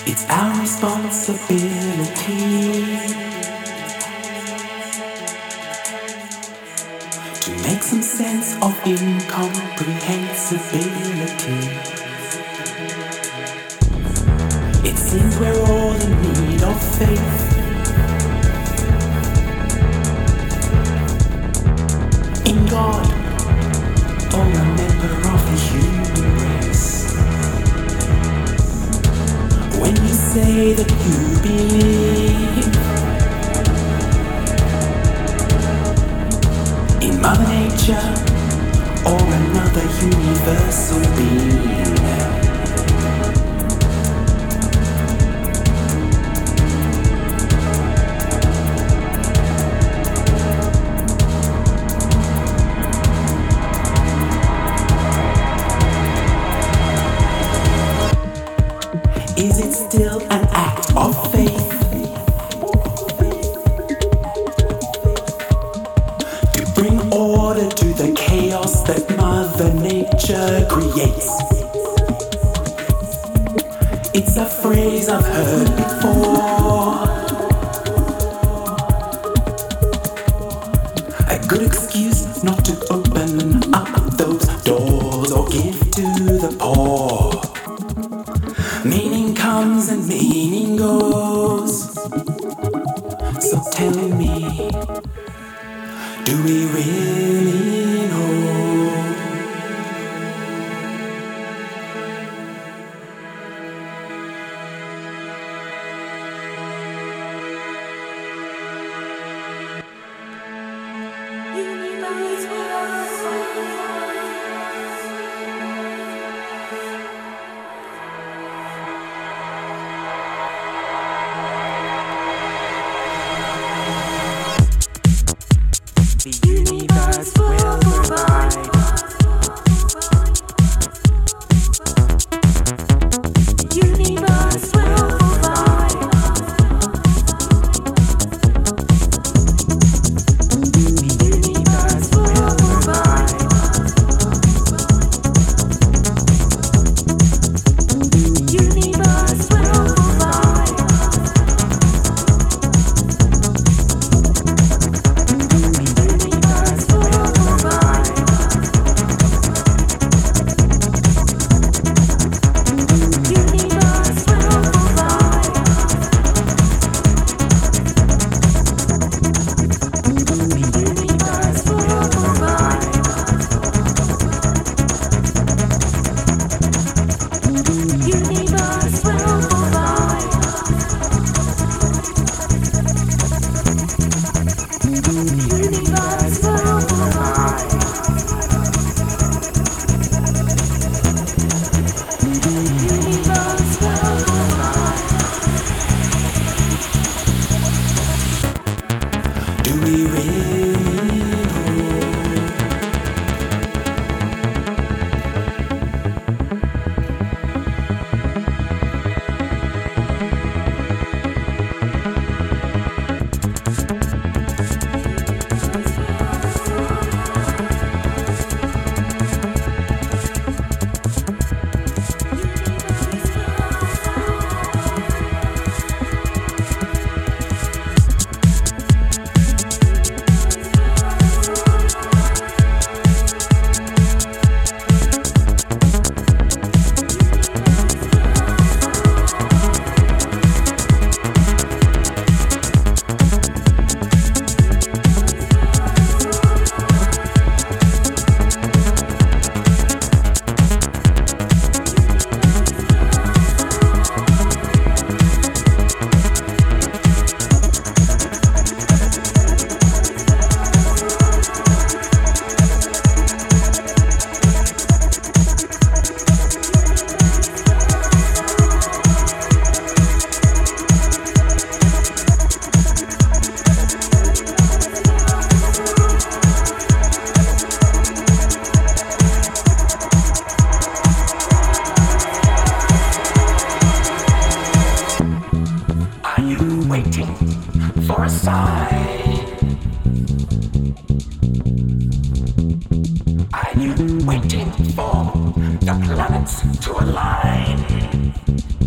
It's our responsibility to make some sense of incomprehensibility. It seems we're all in need of faith. In God, or a member of the human race. When you say that you believe in Mother Nature or another universal being, is it still an act of faith to bring order to the chaos that Mother Nature creates? It's a phrase I've heard before, a good excuse not to open up those doors or give to the poor. Meaning comes and meaning goes. So tell me, do we really know? The universe will provide. The universe will provide. The universe will provide. The universe will provide. Do we really for a sign? Are you waiting for the planets to align?